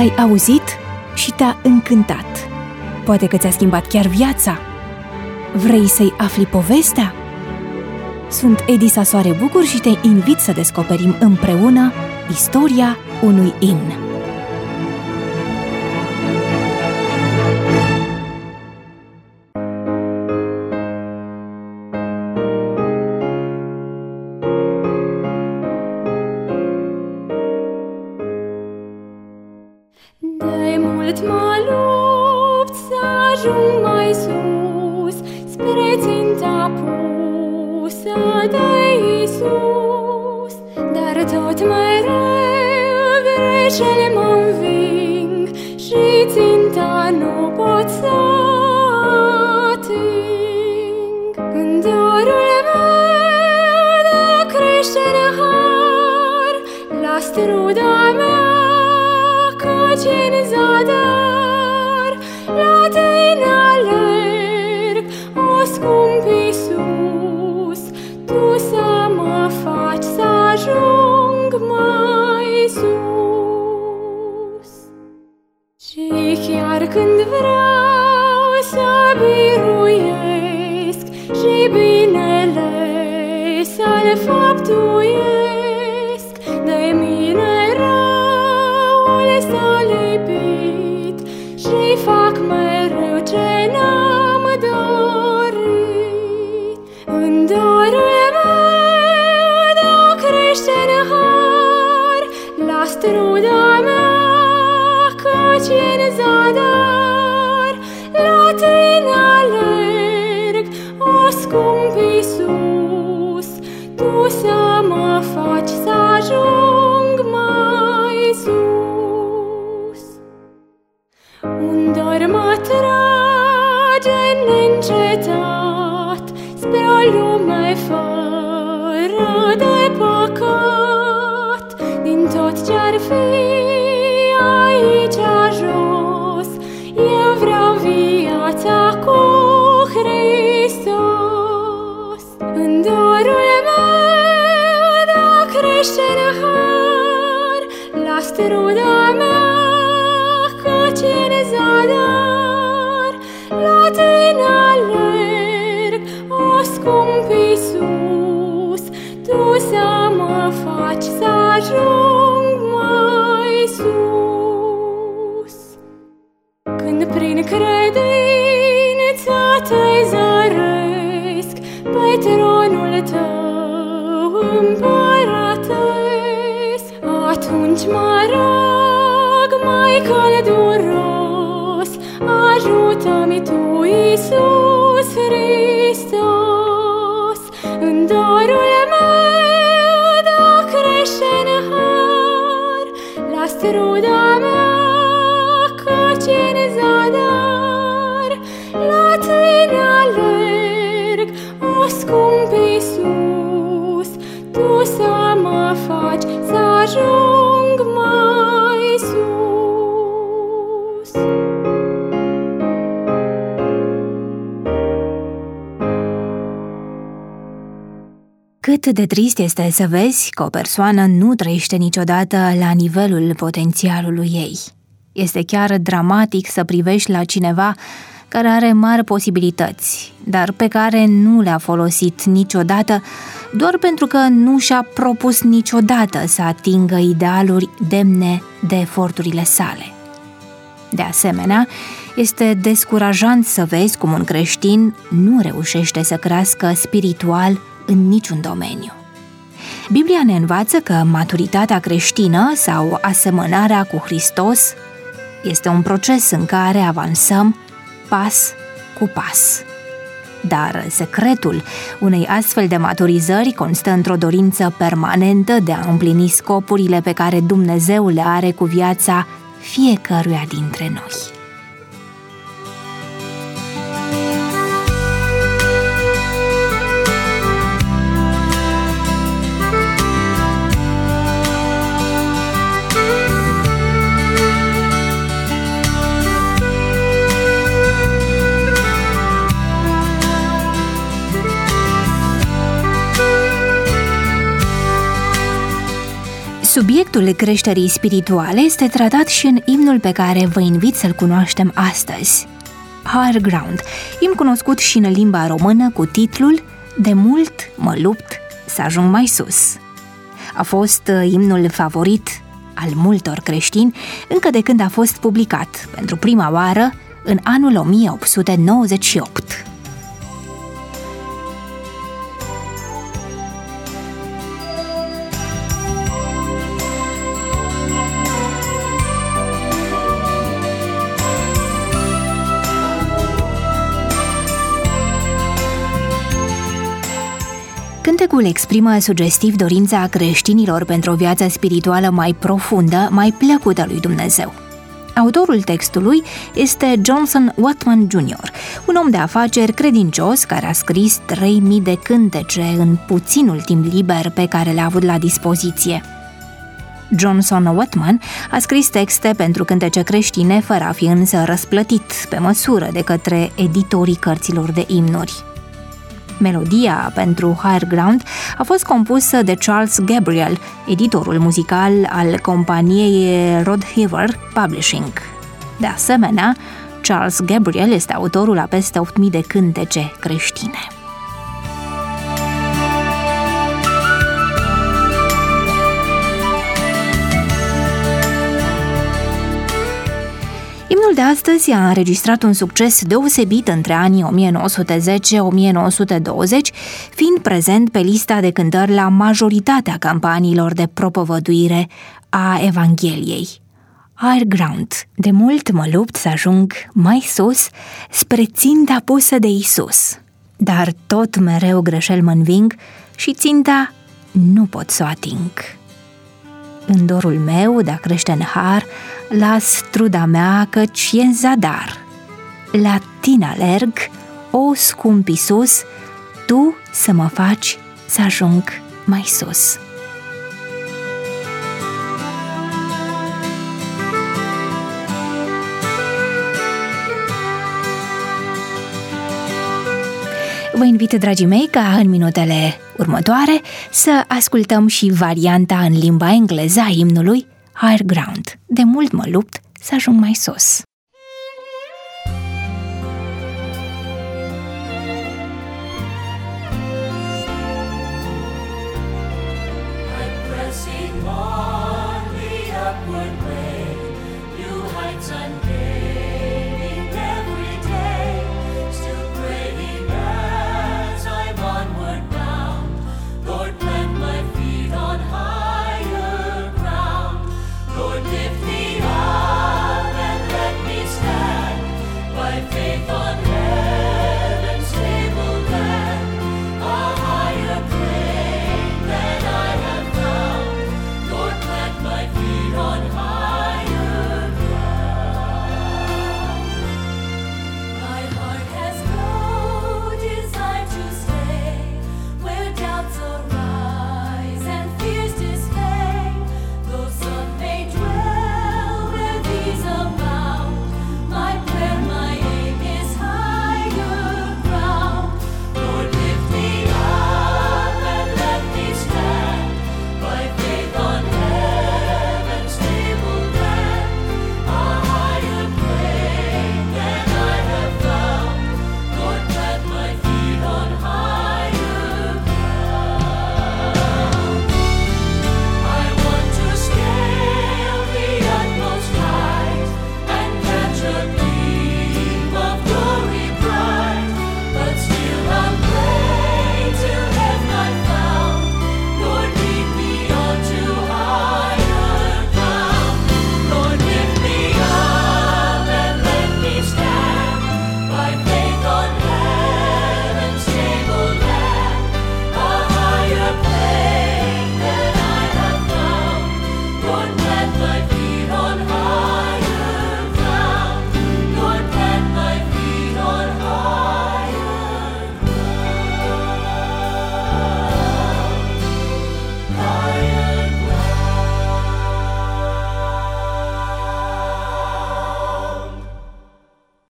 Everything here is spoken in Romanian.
l-ai auzit și te-a încântat. Poate că ți-a schimbat chiar viața. Vrei să-i afli povestea? Sunt Edisa Soare Bucur și te invit să descoperim împreună istoria unui imn. De mult mă lupt să ajung mai sus, spre ținta pusă de Iisus, dar tot mereu greșeli mă înving și ținta nu pot să ating. În dorul meu de creștere har, la struda mea căci-n zadar, la tine alerg, o scump Iisus, tu să mă faci să ajung mai sus. Și chiar când vreau să biruiesc și binele să-l făptuiesc, de mine s-a lipit și fac mereu ce n-am dorit. În dorul meu de crește-n har, la struda mea căci-n zadar, la tine alerg, o scump Iisus, tu să mă faci să ajung mai sus. Un dor mă trage neîncetat spre o lume fără de păcat. Din tot ce-ar fi aici jos, eu vreau viața cu Hristos. În dorul meu de crește-n har, la struda mea căci-n zadar, la tine alerg, o scump Iisus, tu să mă faci să ajung mai sus. Când prin credință te zăresc pe tronul tău împăratesc, atunci mă rog mai călduros, ajută-mi tu, Iisus Hristos. În dorul meu de crește-n har, la struda mea căci-n zadar, la tine alerg, o scump Iisus, tu să mă faci să ajung mai sus. Cât de trist este să vezi că o persoană nu trăiește niciodată la nivelul potențialului ei. Este chiar dramatic să privești la cineva care are mari posibilități, dar pe care nu le-a folosit niciodată, doar pentru că nu și-a propus niciodată să atingă idealuri demne de eforturile sale. De asemenea, este descurajant să vezi cum un creștin nu reușește să crească spiritual în niciun domeniu. Biblia ne învață că maturitatea creștină sau asemănarea cu Hristos este un proces în care avansăm pas cu pas. Dar secretul unei astfel de maturizări constă într-o dorință permanentă de a împlini scopurile pe care Dumnezeu le are cu viața fiecăruia dintre noi. Subiectul creșterii spirituale este tratat și în imnul pe care vă invit să-l cunoaștem astăzi. Higher Ground, imn cunoscut și în limba română cu titlul De mult mă lupt să ajung mai sus. A fost imnul favorit al multor creștini încă de când a fost publicat pentru prima oară în anul 1898. Cântecul exprimă sugestiv dorința creștinilor pentru o viață spirituală mai profundă, mai plăcută lui Dumnezeu. Autorul textului este Johnson Watman Jr., un om de afaceri credincios care a scris 3000 de cântece în puținul timp liber pe care le-a avut la dispoziție. Johnson Watman a scris texte pentru cântece creștine fără a fi însă răsplătit pe măsură de către editorii cărților de imnuri. Melodia pentru Higher Ground a fost compusă de Charles Gabriel, editorul muzical al companiei Rodhever Publishing. De asemenea, Charles Gabriel este autorul a peste 8000 de cântece creștine. Imnul de astăzi a înregistrat un succes deosebit între anii 1910-1920, fiind prezent pe lista de cântări la majoritatea campaniilor de propovăduire a Evangheliei. Higher Ground, de mult mă lupt să ajung mai sus spre ținta pusă de Isus, dar tot mereu greșel mă înving și ținta nu pot să o ating. În dorul meu de a crește în har, las truda mea căci e în zadar. La tine alerg, o scump Iisus, tu să mă faci să ajung mai sus. Vă invit, dragii mei, ca în minutele următoare să ascultăm și varianta în limba engleză a imnului Higher Ground. De mult mă lupt să ajung mai sus.